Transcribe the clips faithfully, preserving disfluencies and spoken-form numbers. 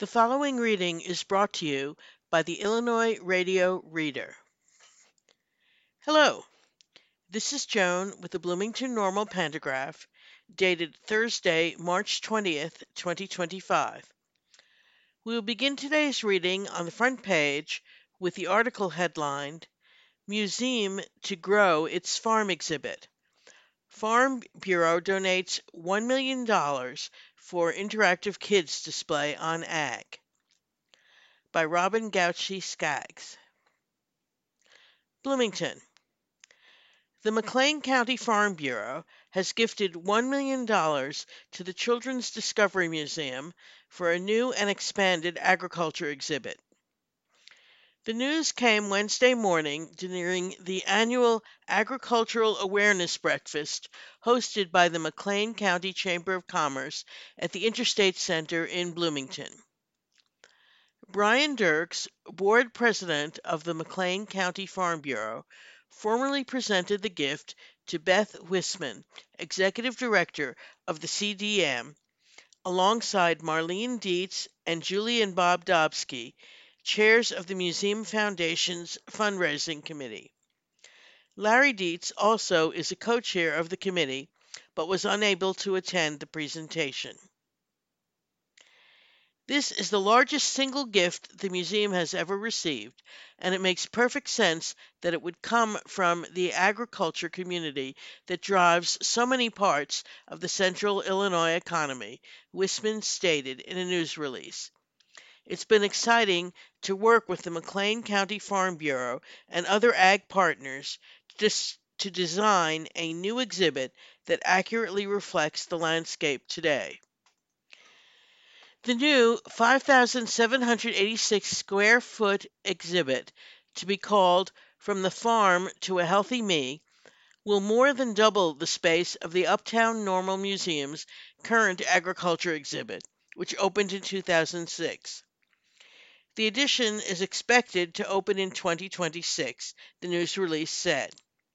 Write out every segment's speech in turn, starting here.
The following reading is brought to you by the Illinois Radio Reader. Hello, this is Joan with the Bloomington Normal Pantagraph, dated Thursday, March twentieth, twenty twenty-five. We will begin today's reading on the front page with the article headlined, Museum to Grow Its Farm Exhibit. Farm Bureau donates one million dollars for interactive kids display on Ag. By Robin Gauchi Skaggs. Bloomington. The McLean County Farm Bureau has gifted one million dollars to the Children's Discovery Museum for a new and expanded agriculture exhibit. The news came Wednesday morning during the annual Agricultural Awareness Breakfast hosted by the McLean County Chamber of Commerce at the Interstate Center in Bloomington. Brian Dirks, board president of the McLean County Farm Bureau, formally presented the gift to Beth Wisman, executive director of the C D M, alongside Marlene Dietz and Julie and Bob Dobsky, chairs of the Museum Foundation's fundraising committee. Larry Dietz also is a co-chair of the committee, but was unable to attend the presentation. This is the largest single gift the museum has ever received, and it makes perfect sense that it would come from the agriculture community that drives so many parts of the central Illinois economy, Wisman stated in a news release. It's been exciting to work with the McLean County Farm Bureau and other ag partners to, to design a new exhibit that accurately reflects the landscape today. The new five thousand seven hundred eighty-six square foot exhibit, to be called From the Farm to a Healthy Me, will more than double the space of the Uptown Normal Museum's current agriculture exhibit, which opened in two thousand six. The addition is expected to open in twenty twenty-six, the news release said.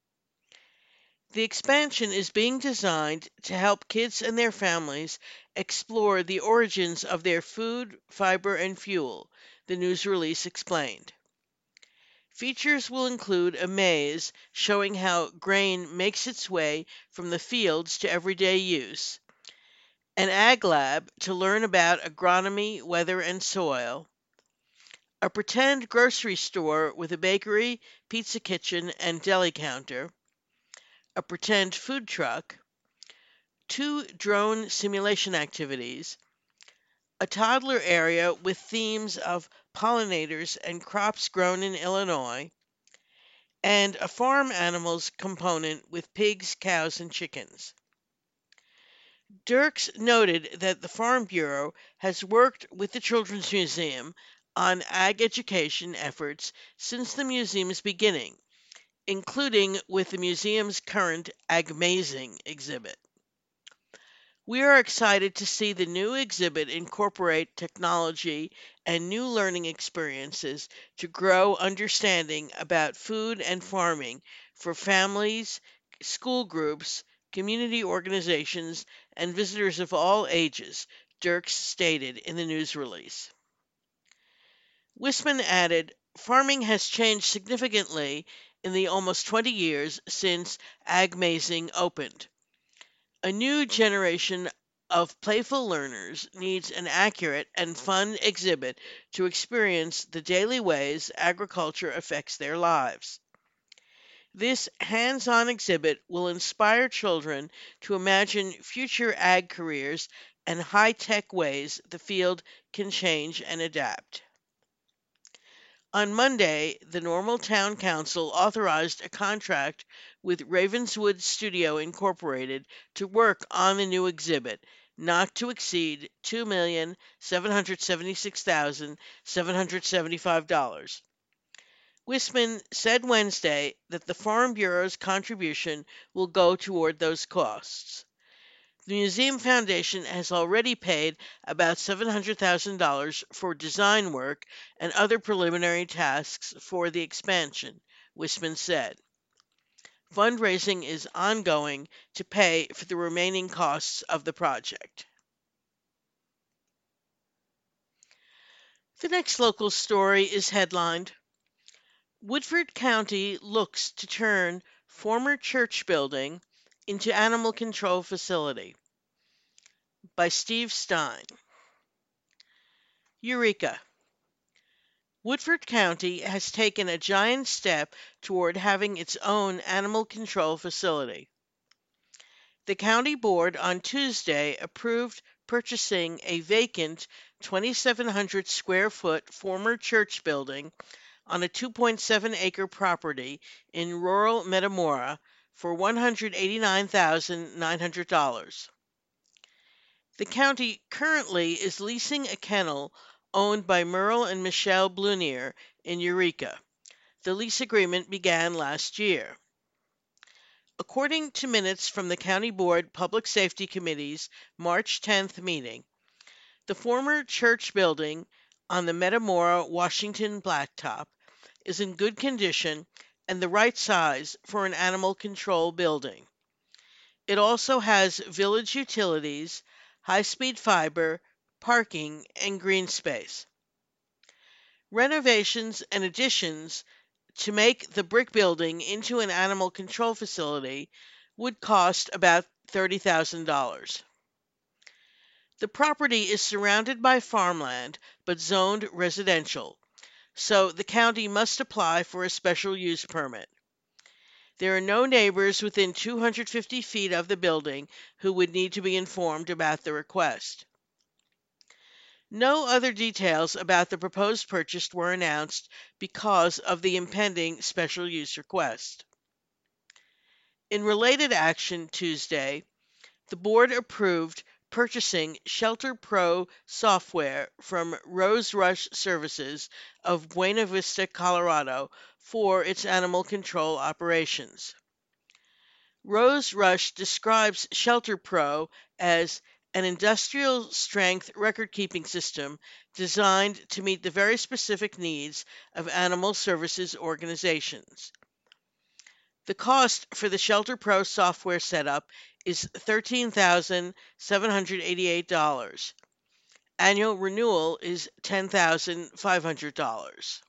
The expansion is being designed to help kids and their families explore the origins of their food, fiber, and fuel, the news release explained. Features will include a maze showing how grain makes its way from the fields to everyday use, an ag lab to learn about agronomy, weather, and soil, a pretend grocery store with a bakery, pizza kitchen, and deli counter, a pretend food truck, two drone simulation activities, a toddler area with themes of pollinators and crops grown in Illinois, and a farm animals component with pigs, cows, and chickens. Dirks noted that the Farm Bureau has worked with the Children's Museum on ag education efforts since the museum's beginning, including with the museum's current Agmazing exhibit. We are excited to see the new exhibit incorporate technology and new learning experiences to grow understanding about food and farming for families, school groups, community organizations, and visitors of all ages, Dirks stated in the news release. Wisman added, farming has changed significantly in the almost twenty years since Agmazing opened. A new generation of playful learners needs an accurate and fun exhibit to experience the daily ways agriculture affects their lives. This hands-on exhibit will inspire children to imagine future ag careers and high-tech ways the field can change and adapt. On Monday, the Normal Town Council authorized a contract with Ravenswood Studio Incorporated to work on the new exhibit, not to exceed two million seven hundred seventy-six thousand seven hundred seventy-five dollars. Wisman said Wednesday that the Farm Bureau's contribution will go toward those costs. The Museum Foundation has already paid about seven hundred thousand dollars for design work and other preliminary tasks for the expansion, Wisman said. Fundraising is ongoing to pay for the remaining costs of the project. The next local story is headlined Woodford County looks to turn former church building into animal control facility by Steve Stein. Eureka! Woodford County has taken a giant step toward having its own animal control facility. The county board on Tuesday approved purchasing a vacant twenty-seven hundred square foot former church building on a two point seven acre property in rural Metamora for one hundred eighty-nine thousand nine hundred dollars. The county currently is leasing a kennel owned by Merle and Michelle Blunier in Eureka. The lease agreement began last year. According to minutes from the County Board Public Safety Committee's March tenth meeting, the former church building on the Metamora, Washington blacktop is in good condition and the right size for an animal control building. It also has village utilities, high-speed fiber, parking, and green space. Renovations and additions to make the brick building into an animal control facility would cost about thirty thousand dollars. The property is surrounded by farmland but zoned residential, so the county must apply for a special use permit. There are no neighbors within two hundred fifty feet of the building who would need to be informed about the request. No other details about the proposed purchase were announced because of the impending special use request. In related action Tuesday, the board approved purchasing Shelter Pro software from Rose Rush Services of Buena Vista, Colorado, for its animal control operations. Rose Rush describes Shelter Pro as an industrial strength record keeping system designed to meet the very specific needs of animal services organizations. The cost for the Shelter Pro software setup is thirteen thousand seven hundred eighty-eight dollars. Annual renewal is ten thousand five hundred dollars.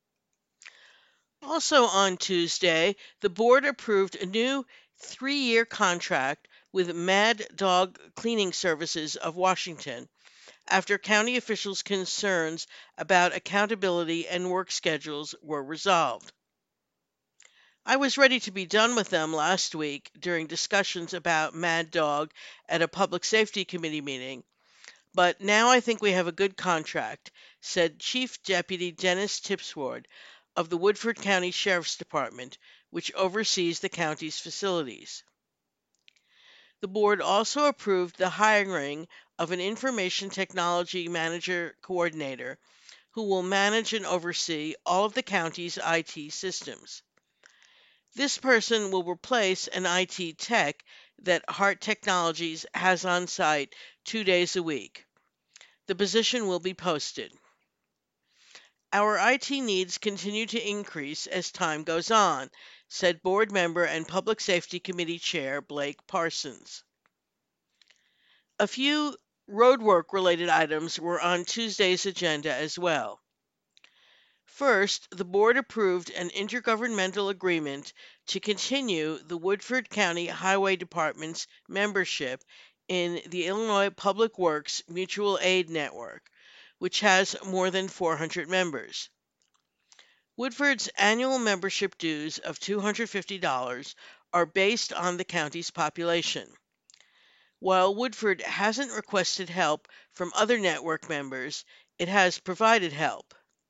Also on Tuesday, the board approved a new three-year contract with Mad Dog Cleaning Services of Washington after county officials' concerns about accountability and work schedules were resolved. I was ready to be done with them last week during discussions about Mad Dog at a Public Safety Committee meeting, but now I think we have a good contract, said Chief Deputy Dennis Tipsward of the Woodford County Sheriff's Department, which oversees the county's facilities. The board also approved the hiring of an information technology manager coordinator who will manage and oversee all of the county's I T systems. This person will replace an I T tech that Hart Technologies has on site two days a week. The position will be posted. Our I T needs continue to increase as time goes on, said board member and Public Safety Committee Chair Blake Parsons. A few roadwork-related items were on Tuesday's agenda as well. First, the board approved an intergovernmental agreement to continue the Woodford County Highway Department's membership in the Illinois Public Works Mutual Aid Network, which has more than four hundred members. Woodford's annual membership dues of two hundred fifty dollars are based on the county's population. While Woodford hasn't requested help from other network members, it has provided help.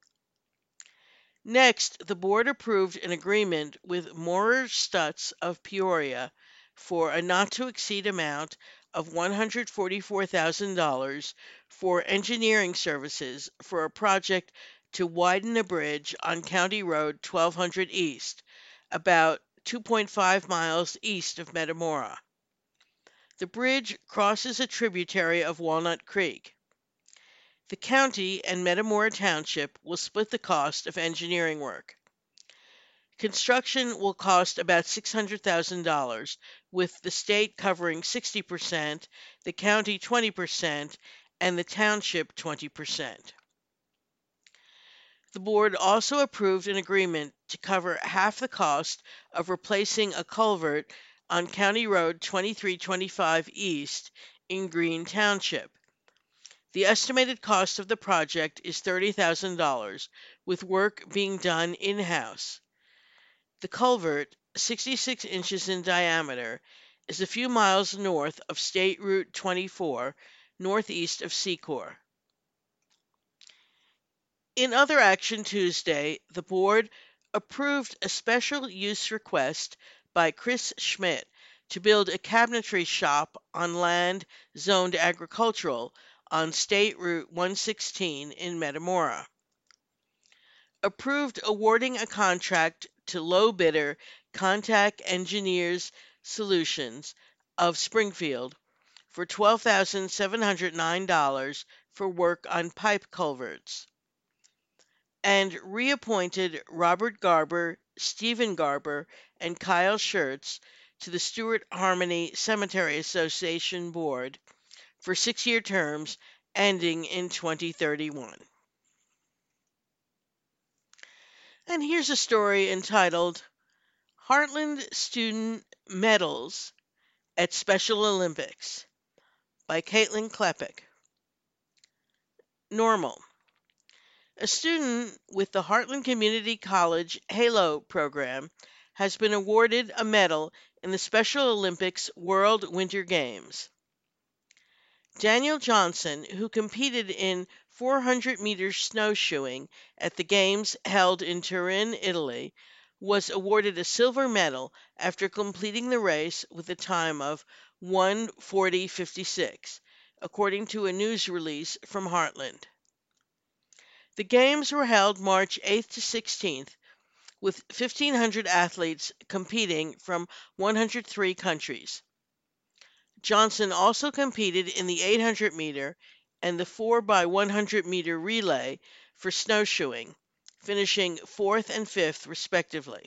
Next, the board approved an agreement with Maurer Stutz of Peoria for a not-to-exceed amount of one hundred forty-four thousand dollars for engineering services for a project to widen a bridge on County Road twelve hundred East, about two point five miles east of Metamora. The bridge crosses a tributary of Walnut Creek. The county and Metamora Township will split the cost of engineering work. Construction will cost about six hundred thousand dollars, with the state covering sixty percent, the county twenty percent, and the township twenty percent. The board also approved an agreement to cover half the cost of replacing a culvert on County Road twenty-three twenty-five East in Green Township. The estimated cost of the project is thirty thousand dollars, with work being done in-house. The culvert, sixty-six inches in diameter, is a few miles north of State Route twenty-four, northeast of Secor. In other action Tuesday, the board approved a special use request by Chris Schmidt to build a cabinetry shop on land zoned agricultural on State Route one sixteen in Metamora. Approved awarding a contract to low bidder Contact Engineers Solutions of Springfield for twelve thousand seven hundred nine dollars for work on pipe culverts, and reappointed Robert Garber, Stephen Garber, and Kyle Schertz to the Stewart Harmony Cemetery Association Board for six-year terms ending in twenty thirty-one. And here's a story entitled Heartland Student Medals at Special Olympics by Caitlin Klepek. Normal. A student with the Heartland Community College HALO program has been awarded a medal in the Special Olympics World Winter Games. Daniel Johnson, who competed in four hundred meters snowshoeing at the Games held in Turin, Italy, was awarded a silver medal after completing the race with a time of one forty fifty-six, according to a news release from Heartland. The Games were held March eighth to sixteenth, with fifteen hundred athletes competing from one hundred three countries. Johnson also competed in the eight hundred meter and the four by one hundred meter relay for snowshoeing, finishing fourth and fifth respectively.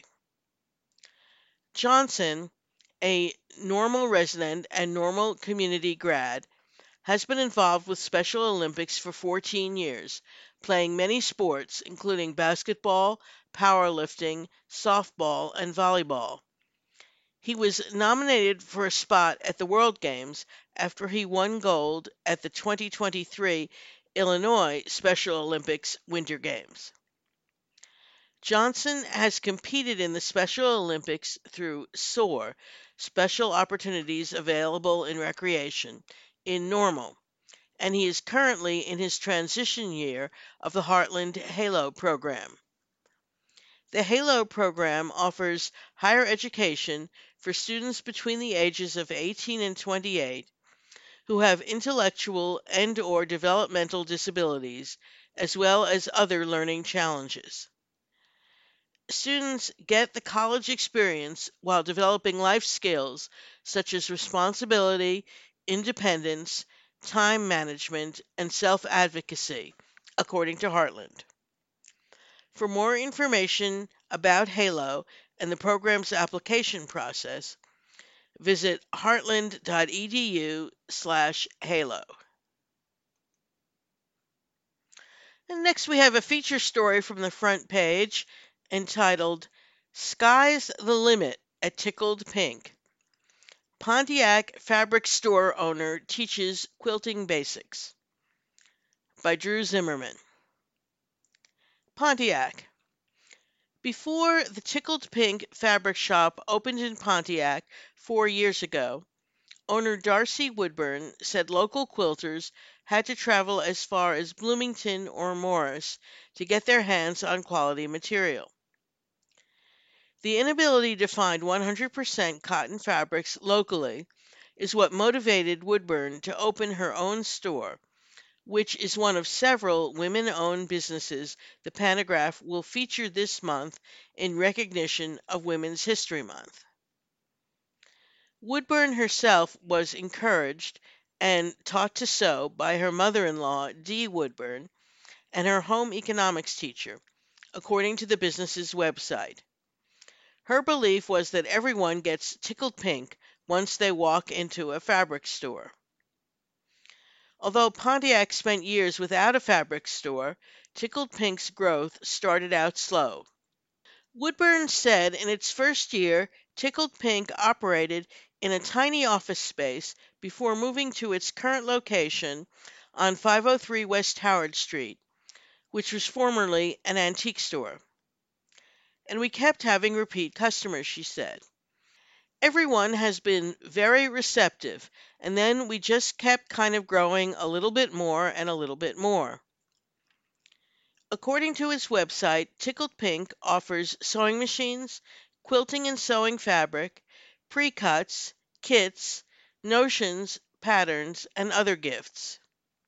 Johnson, a Normal resident and Normal community grad, has been involved with Special Olympics for fourteen years, playing many sports including basketball, powerlifting, softball, and volleyball. He was nominated for a spot at the World Games after he won gold at the twenty twenty-three Illinois Special Olympics Winter Games. Johnson has competed in the Special Olympics through SOAR, Special Opportunities Available in Recreation, in Normal, and he is currently in his transition year of the Heartland HALO program. The HALO program offers higher education for students between the ages of eighteen and twenty-eight who have intellectual and or developmental disabilities, as well as other learning challenges. Students get the college experience while developing life skills such as responsibility, independence, time management, and self-advocacy, according to Heartland. For more information about HALO and the program's application process, visit heartland.edu slash HALO. And next we have a feature story from the front page entitled Sky's the Limit at Tickled Pink. Pontiac Fabric Store Owner Teaches Quilting Basics by Drew Zimmerman. Pontiac. Before the Tickled Pink fabric shop opened in Pontiac four years ago, owner Darcy Woodburn said local quilters had to travel as far as Bloomington or Morris to get their hands on quality material. The inability to find one hundred percent cotton fabrics locally is what motivated Woodburn to open her own store, which is one of several women-owned businesses the Pantograph will feature this month in recognition of Women's History Month. Woodburn herself was encouraged and taught to sew by her mother-in-law, Dee Woodburn, and her home economics teacher, according to the business's website. Her belief was that everyone gets tickled pink once they walk into a fabric store. Although Pontiac spent years without a fabric store, Tickled Pink's growth started out slow. Woodburn said in its first year, Tickled Pink operated in a tiny office space before moving to its current location on five oh three West Howard Street, which was formerly an antique store. And we kept having repeat customers, she said. Everyone has been very receptive, and then we just kept kind of growing a little bit more and a little bit more. According to its website, Tickled Pink offers sewing machines, quilting and sewing fabric, pre-cuts, kits, notions, patterns, and other gifts.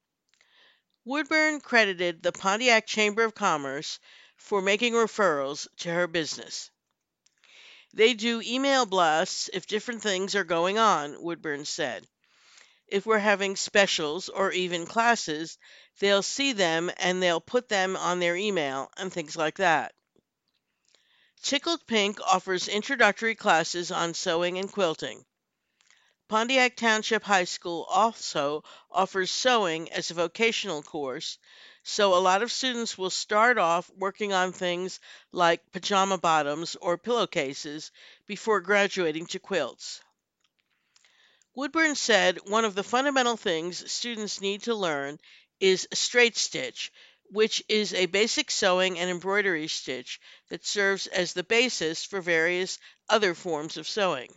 Woodburn credited the Pontiac Chamber of Commerce for making referrals to her business. They do email blasts if different things are going on, Woodburn said. If we're having specials or even classes, they'll see them and they'll put them on their email and things like that. Tickled Pink offers introductory classes on sewing and quilting. Pontiac Township High School also offers sewing as a vocational course, so a lot of students will start off working on things like pajama bottoms or pillowcases before graduating to quilts. Woodburn said one of the fundamental things students need to learn is straight stitch, which is a basic sewing and embroidery stitch that serves as the basis for various other forms of sewing.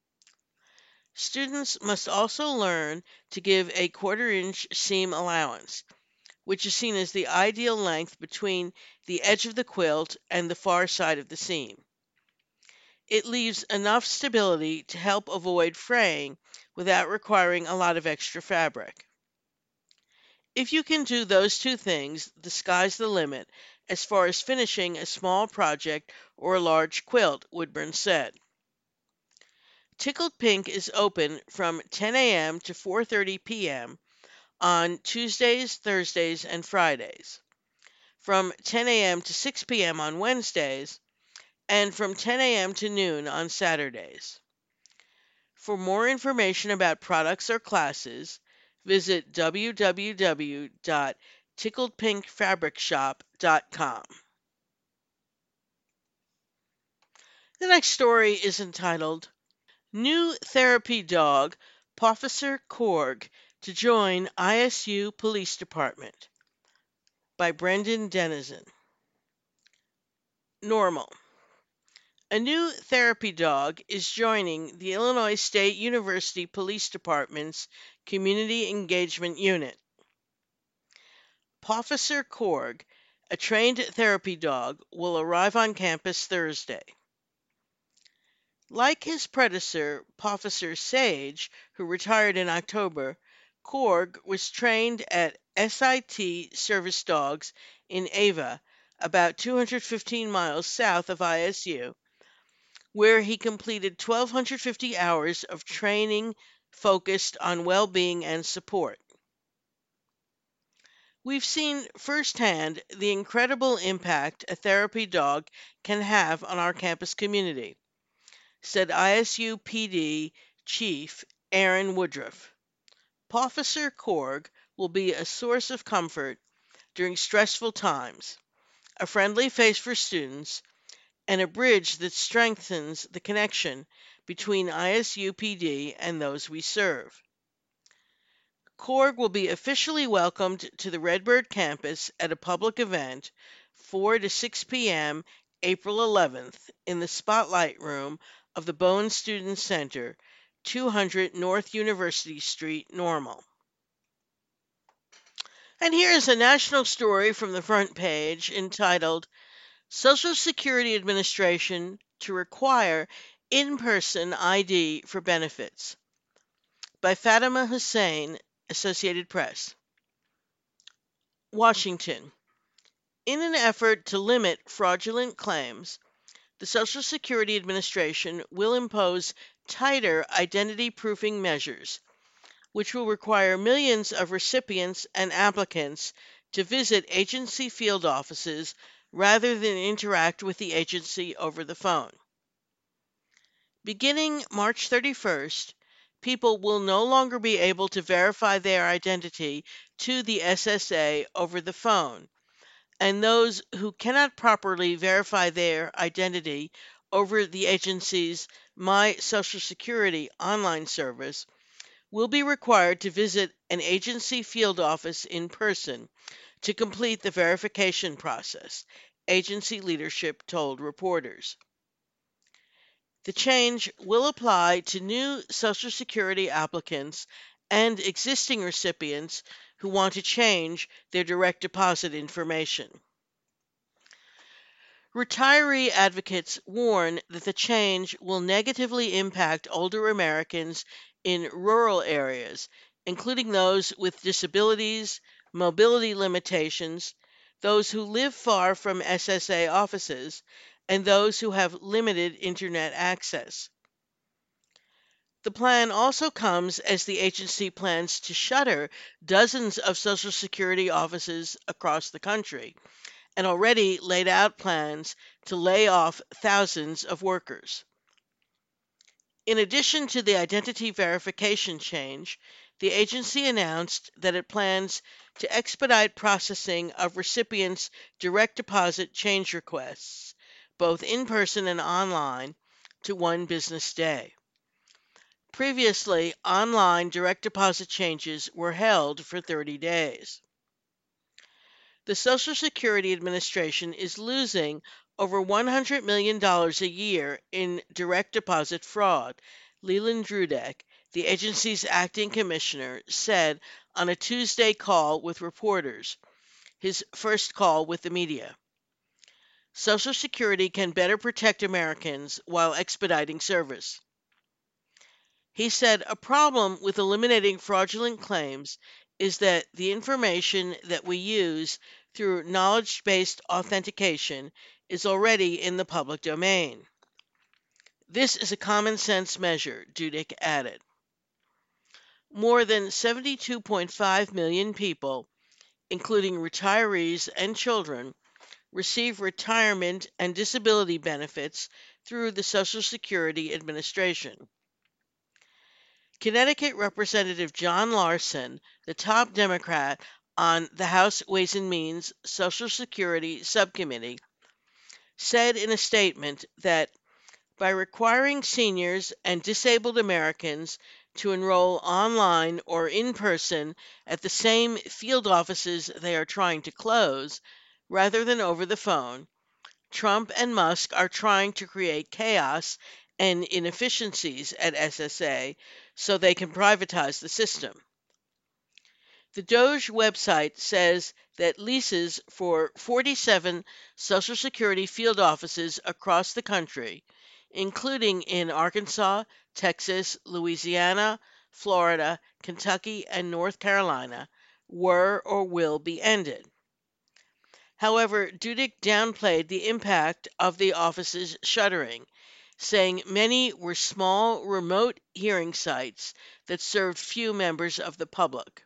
Students must also learn to give a quarter-inch seam allowance, which is seen as the ideal length between the edge of the quilt and the far side of the seam. It leaves enough stability to help avoid fraying without requiring a lot of extra fabric. If you can do those two things, the sky's the limit as far as finishing a small project or a large quilt, Woodburn said. Tickled Pink is open from ten a.m. to four thirty p.m. on Tuesdays, Thursdays, and Fridays, from ten a.m. to six p.m. on Wednesdays, and from ten a.m. to noon on Saturdays. For more information about products or classes, visit w w w dot tickled pink fabric shop dot com. The next story is entitled New Therapy Dog Pofficer Korg to Join I S U Police Department by Brendan Denizen. Normal. A new therapy dog is joining the Illinois State University Police Department's Community Engagement Unit. Pofficer Korg, a trained therapy dog, will arrive on campus Thursday. Like his predecessor, Pofficer Sage, who retired in October, Korg was trained at S I T Service Dogs in Ava, about two hundred fifteen miles south of I S U, where he completed one thousand two hundred fifty hours of training focused on well-being and support. We've seen firsthand the incredible impact a therapy dog can have on our campus community, said I S U P D Chief Aaron Woodruff. Pofficer Korg will be a source of comfort during stressful times, a friendly face for students, and a bridge that strengthens the connection between I S U P D and those we serve. Korg will be officially welcomed to the Redbird campus at a public event, four to six p.m. April eleventh, in the Spotlight Room of the Bowen Student Center, two hundred North University Street, Normal. And here's a national story from the front page entitled Social Security Administration to Require In-Person I D for Benefits by Fatima Hussein, Associated Press. Washington. In an effort to limit fraudulent claims, the Social Security Administration will impose tighter identity proofing measures, which will require millions of recipients and applicants to visit agency field offices rather than interact with the agency over the phone. Beginning March thirty-first, People will no longer be able to verify their identity to the S S A over the phone, and those who cannot properly verify their identity over the agency's My Social Security online service will be required to visit an agency field office in person to complete the verification process, agency leadership told reporters. The change will apply to new Social Security applicants and existing recipients who want to change their direct deposit information. Retiree advocates warn that the change will negatively impact older Americans in rural areas, including those with disabilities, mobility limitations, those who live far from S S A offices, and those who have limited internet access. The plan also comes as the agency plans to shutter dozens of Social Security offices across the country and already laid out plans to lay off thousands of workers. In addition to the identity verification change, the agency announced that it plans to expedite processing of recipients' direct deposit change requests, both in person and online, to one business day. Previously, online direct deposit changes were held for thirty days. The Social Security Administration is losing over one hundred million dollars a year in direct deposit fraud, Leland Drudek, the agency's acting commissioner, said on a Tuesday call with reporters, his first call with the media. Social Security can better protect Americans while expediting service. He said a problem with eliminating fraudulent claims is that the information that we use through knowledge-based authentication is already in the public domain. This is a common sense measure, Dudek added. More than seventy-two point five million people, including retirees and children, receive retirement and disability benefits through the Social Security Administration. Connecticut Representative John Larson, the top Democrat on the House Ways and Means Social Security Subcommittee, said in a statement that by requiring seniors and disabled Americans to enroll online or in person at the same field offices they are trying to close, rather than over the phone, Trump and Musk are trying to create chaos and inefficiencies at S S A so they can privatize the system. The Doge website says that leases for forty-seven Social Security field offices across the country, including in Arkansas, Texas, Louisiana, Florida, Kentucky, and North Carolina, were or will be ended. However, Dudek downplayed the impact of the office's shuttering, saying many were small, remote hearing sites that served few members of the public.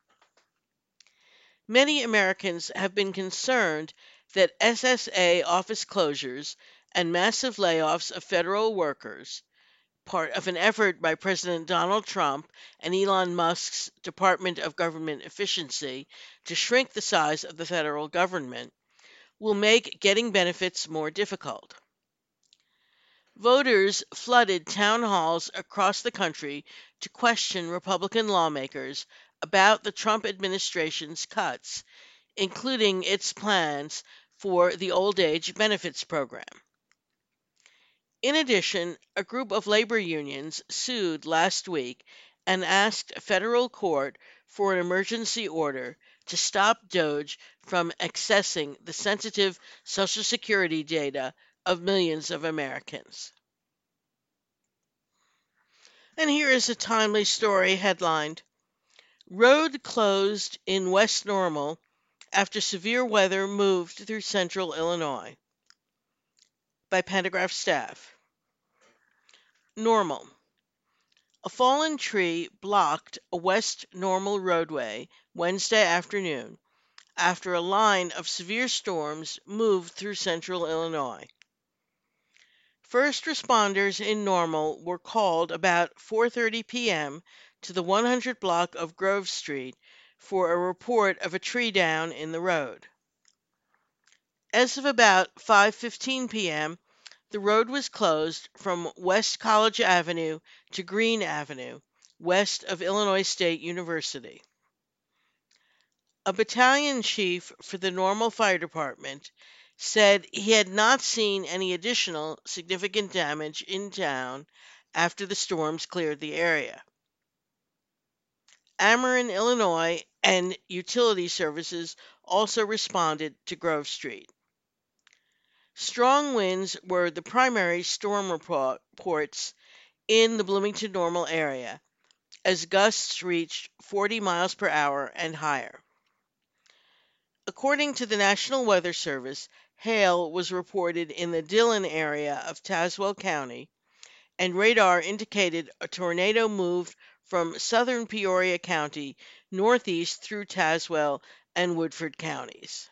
Many Americans have been concerned that S S A office closures and massive layoffs of federal workers, part of an effort by President Donald Trump and Elon Musk's Department of Government Efficiency to shrink the size of the federal government, will make getting benefits more difficult. Voters flooded town halls across the country to question Republican lawmakers about the Trump administration's cuts, including its plans for the old age benefits program. In addition, a group of labor unions sued last week and asked a federal court for an emergency order to stop Doge from accessing the sensitive Social Security data of millions of Americans. And here is a timely story headlined, Road Closed in West Normal After Severe Weather Moved Through Central Illinois, by Pantagraph staff. Normal. A fallen tree blocked a West Normal roadway Wednesday afternoon after a line of severe storms moved through central Illinois. First responders in Normal were called about four thirty p m to the one hundred block of Grove Street for a report of a tree down in the road. As of about five fifteen p m, the road was closed from West College Avenue to Green Avenue, west of Illinois State University. A battalion chief for the Normal Fire Department said he had not seen any additional significant damage in town after the storms cleared the area. Ameren, Illinois, and utility services also responded to Grove Street. Strong winds were the primary storm reports in the Bloomington Normal area, as gusts reached forty miles per hour and higher. According to the National Weather Service, hail was reported in the Dillon area of Tazewell County, and radar indicated a tornado moved from southern Peoria County northeast through Tazewell and Woodford counties.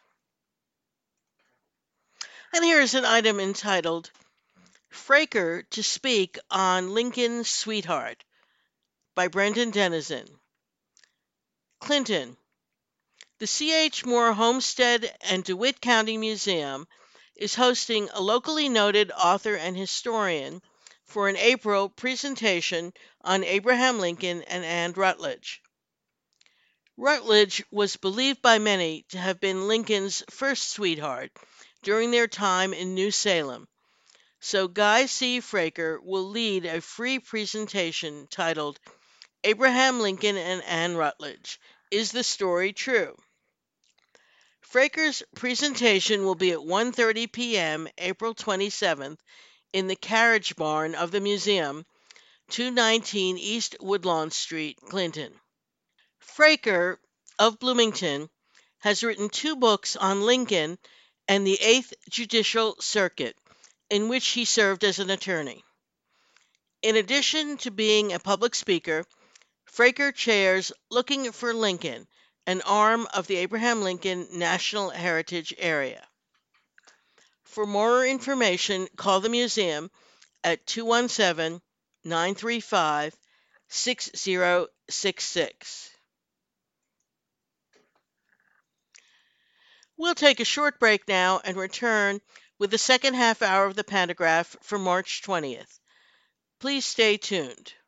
And here is an item entitled, Fraker to Speak on Lincoln's Sweetheart by Brendan Denizen. Clinton. The C H. Moore Homestead and DeWitt County Museum is hosting a locally noted author and historian for an April presentation on Abraham Lincoln and Anne Rutledge. Rutledge was believed by many to have been Lincoln's first sweetheart during their time in New Salem, so Guy C. Fraker will lead a free presentation titled Abraham Lincoln and Anne Rutledge, Is the Story True? Fraker's presentation will be at one thirty p m April twenty-seventh in the Carriage Barn of the museum, two nineteen East Woodlawn Street, Clinton. Fraker of Bloomington has written two books on Lincoln and the Eighth Judicial Circuit, in which he served as an attorney. In addition to being a public speaker, Fraker chairs Looking for Lincoln, an arm of the Abraham Lincoln National Heritage Area. For more information, call the museum at two one seven, nine three five, six zero six six. We'll take a short break now and return with the second half hour of the Pantagraph for March twentieth. Please stay tuned.